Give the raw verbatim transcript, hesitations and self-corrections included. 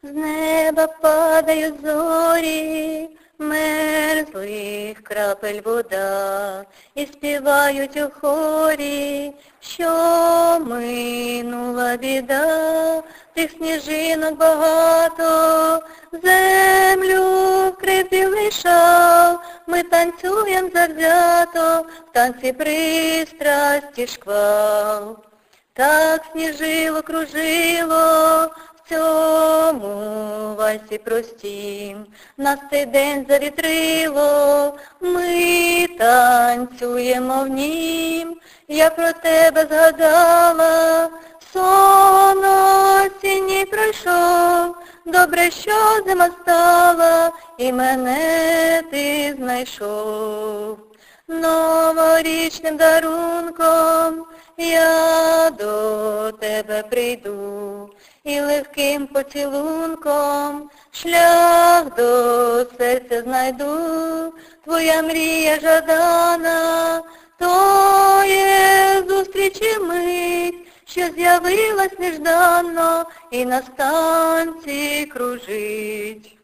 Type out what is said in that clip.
З неба падають зорі, мерзлих крапель вода, і співають у хорі, що минула біда, тих сніжинок багато, землю вкрив білий шал, ми танцюєм завзято, в танці пристрасті шквал. Так сніжило, кружило, в цьому вальсі простім, нас цей день завітрило, ми танцюємо в нім. Я про тебе згадала, сон осінній пройшов, добре, що зима стала, і мене ти знайшов. Новорічним дарунком я до тебе прийду, і легким поцілунком шлях до серця знайду. Твоя мрія жадана, то є зустрічі мить, що з'явилась нежданно і на станції кружить.